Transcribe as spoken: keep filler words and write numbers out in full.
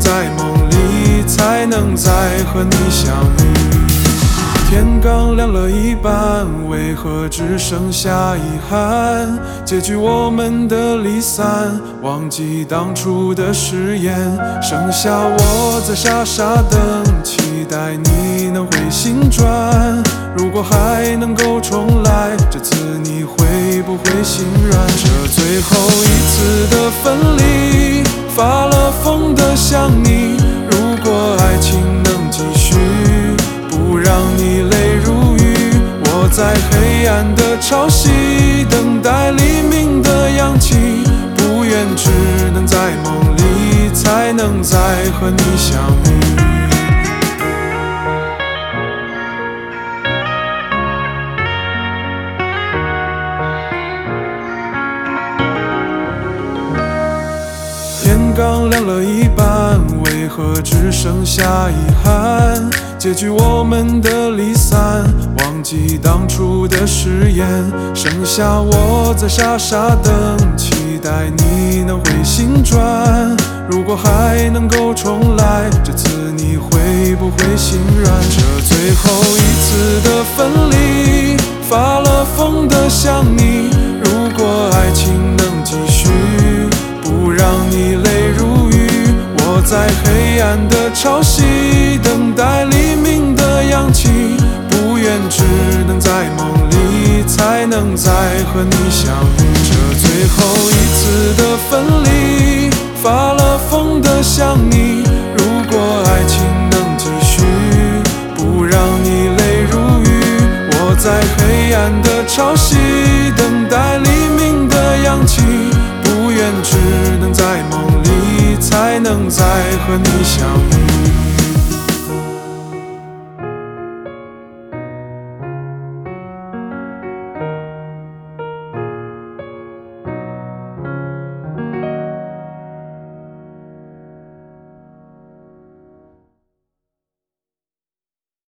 在梦里，才能再和你相遇。天刚亮了一半，为何只剩下遗憾？结局我们的离散，忘记当初的誓言，剩下我在傻傻等，期待你能回心转。如果还能够重来，这次你会不会心软？这最后一次的分离，发了疯的想你。如果爱情能继续，不让你泪如雨，我在黑暗的潮汐等待黎明的扬起，不愿只能在梦里，才能再和你相遇。天刚亮了一半，为何只剩下遗憾？结局我们的离散，忘记当初的誓言，剩下我在傻傻等，期待你能回心转。如果还能够重来，这次你会不会心软？这最后一次的分离，发了疯的想你。如果爱情能继续，不让你泪如雨，我在黑暗的潮汐等待黎明的扬起，不愿只能在梦里，才能再和你相遇。这最后一次的分离，发了疯的想你。如果爱情能继续，不让你泪如雨，我在黑暗的潮汐等待黎明的扬起，不愿只能在梦里，才能再和你相遇。